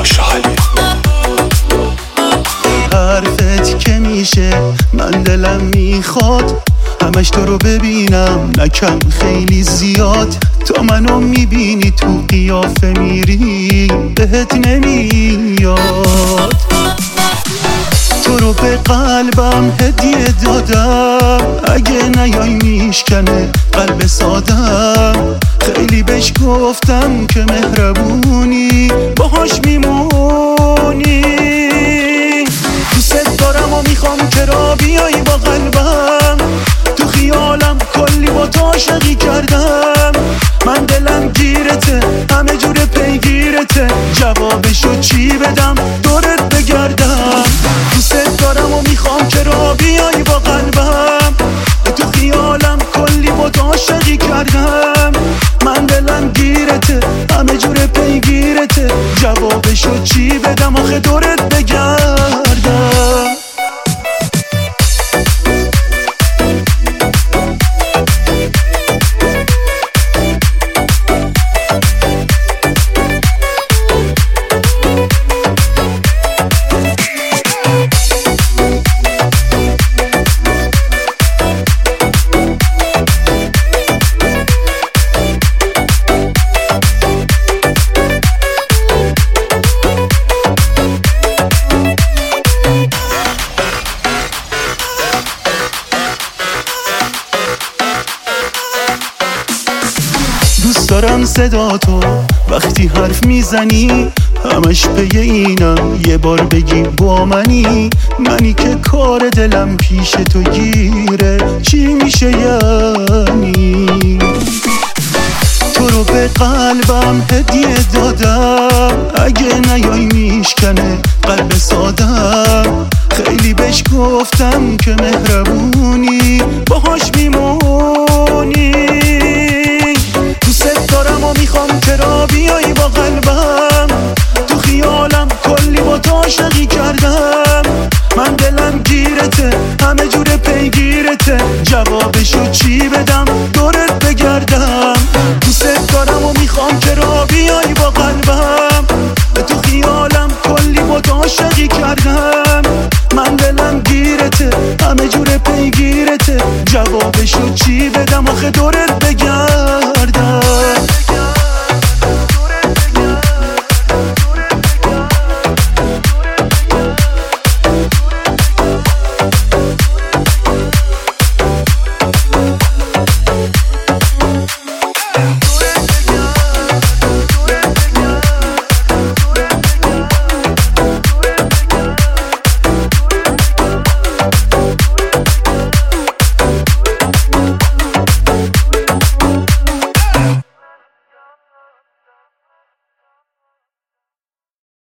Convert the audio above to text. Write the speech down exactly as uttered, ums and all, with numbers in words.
خوشحالی. حرفت که میشه من دلم میخواد همش تو رو ببینم، نکم خیلی زیاد. تا منو میبینی تو قیافه میری بهت نمیاد. تو رو به قلبم هدیه دادم، اگه نیای میشکنه قلب سادم. خیلی بهش گفتم که مهربونی باهاش میمونی. دوست دارم و میخوام که را بیایی با قلبم، تو خیالم کلی با تو عاشقی کردم. من دلم گیرته همه جور پیگیرته، جوابشو چی بدم دورت بگردم. دوست دارم و میخوام که را بیایی با قلبم، تو خیالم کلی با تو عاشقی کردم. من دلم گیرته همه جور پیگیرته، جوابشو چی بدم آخه دورت بگردم. دوست دارم صدا تو وقتی حرف میزنی، همش پی اینم یه بار بگی با منی. منی که کار دلم پیش تو گیره چی میشه یعنی. تو رو به قلبم هدیه دادم، اگه نیای میشکنه قلب سادم. خیلی بهش گفتم که مهربون